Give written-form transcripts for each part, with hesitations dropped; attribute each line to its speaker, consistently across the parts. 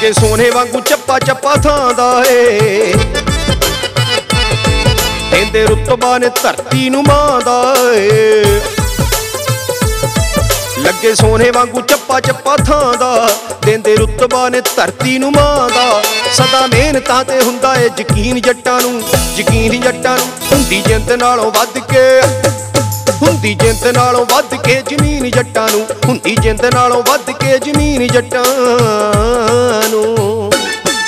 Speaker 1: ਲੱਗੇ ਸੋਨੇ ਵਾਂਗੂ ਚੱਪਾ ਚੱਪਾ ਥਾਂ ਦਾ ਏ ਦੇਂਦੇ ਰੁਤਬਾ ਨੇ ਧਰਤੀ ਨੂੰ ਮਾਂ ਦਾ ਏ ਲੱਗੇ ਸੋਨੇ ਵਾਂਗੂ ਚੱਪਾ ਚੱਪਾ ਥਾਂ ਦਾ ਦੇਂਦੇ ਰੁਤਬਾ ਨੇ ਧਰਤੀ ਨੂੰ ਮਾਂ ਦਾ ਸਦਾ ਮਿਹਨਤਾਂ ਤੇ ਹੁੰਦਾ ਏ ਯਕੀਨ ਜੱਟਾਂ ਨੂੰ ਯਕੀਨ ਜੱਟਾਂ ਨੂੰ ਹੁੰਦੀ ਜਿੰਦ ਨਾਲੋਂ ਵੱਧ ਕੇ ਹੁੰਦੀ ਜਿੰਦ ਨਾਲੋਂ ਵੱਧ ਕੇ ਜ਼ਮੀਨ ਜੱਟਾਂ ਨੂੰ ਹੁੰਦੀ ਜਿੰਦ ਨਾਲੋਂ ਵੱਧ ਕੇ ਜ਼ਮੀਨ ਜੱਟਾਂ ਨੂੰ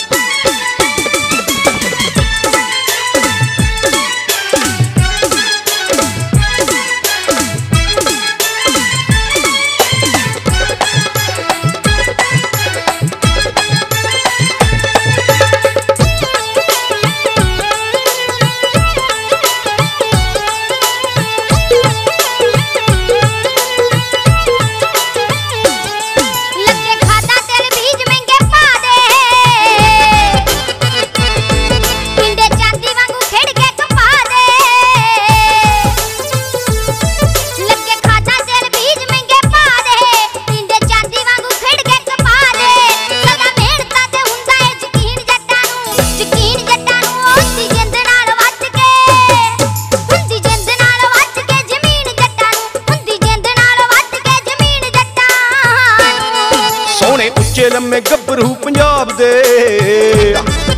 Speaker 1: ਉੱਚੇ ਲੰਮੇ ਗੱਭਰੂ ਪੰਜਾਬ ਦੇ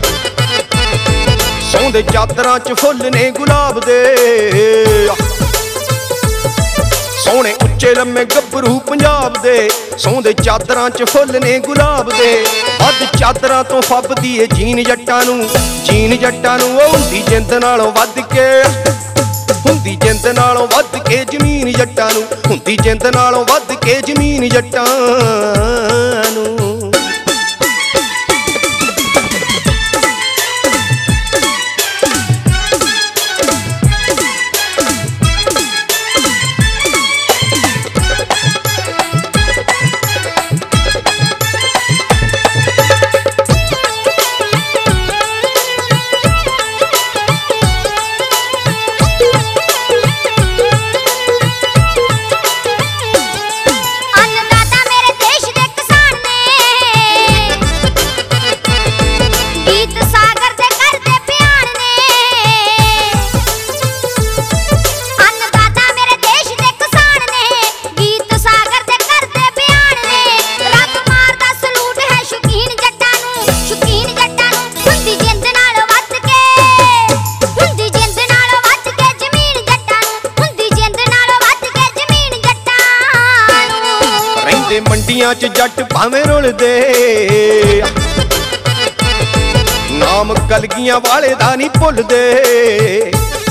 Speaker 1: ਸੌਂਦੇ ਚਾਦਰਾਂ 'ਚ ਫੁੱਲ ਨੇ ਗੁਲਾਬ ਦੇ ਸੋਹਣੇ ਉੱਚੇ ਲੰਮੇ ਗੱਭਰੂ ਪੰਜਾਬ ਦੇ ਸੌਂਦੇ ਚਾਦਰਾਂ 'ਚ ਫੁੱਲ ਨੇ ਗੁਲਾਬ ਦੇ ਵੱਧ ਚਾਦਰਾਂ ਤੋਂ ਫੱਬਦੀ ਏ ਜੀਨ ਜੱਟਾਂ ਨੂੰ ਉਹ ਹੁੰਦੀ ਜਿੰਦ ਨਾਲੋਂ ਵੱਧ ਕੇ ਹੁੰਦੀ ਜਿੰਦ ਨਾਲੋਂ ਵੱਧ ਕੇ ਜ਼ਮੀਨ ਜੱਟਾਂ ਨੂੰ ਹੁੰਦੀ ਜਿੰਦ ਨਾਲੋਂ ਵੱਧ ਕੇ ਜ਼ਮੀਨ ਜੱਟਾਂ ਨੂੰ ਮੰਡੀਆਂ 'ਚ ਜੱਟ ਭਾਵੇਂ ਰੁਲਦੇ ਨਾਮ ਕਲਗੀਆਂ ਵਾਲੇ ਦਾ ਨਹੀਂ ਭੁੱਲਦੇ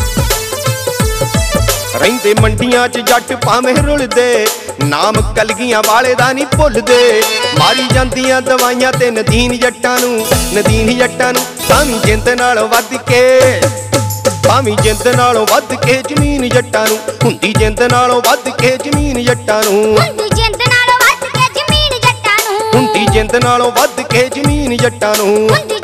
Speaker 1: ਰਹਿੰਦੇ ਮੰਡੀਆਂ 'ਚ ਜੱਟ ਭਾਵੇਂ ਰੁਲਦੇ ਨਾਮ ਕਲਗੀਆਂ ਵਾਲੇ ਦਾ ਨਹੀਂ ਭੁੱਲਦੇ ਮਾਰੀ ਜਾਂਦੀਆਂ ਦਵਾਈਆਂ ਤੇ ਨਦੀਨ ਜੱਟਾਂ ਨੂੰ ਭਾਵੇਂ ਜਿੰਦ ਨਾਲੋਂ ਵੱਧ ਕੇ ਭਾਵੇਂ ਜਿੰਦ ਨਾਲੋਂ ਵੱਧ ਕੇ ਜ਼ਮੀਨ ਜੱਟਾਂ ਨੂੰ ਹੁੰਦੀ ਜਿੰਦ ਨਾਲੋਂ ਵੱਧ ਕੇ ਜ਼ਮੀਨ ਜੱਟਾਂ ਨੂੰ ਹੁੰਦੀ ਜਿੰਦ ਨਾਲੋਂ ਵੱਧ ਕੇ ਜ਼ਮੀਨ ਜੱਟਾਂ ਨੂੰ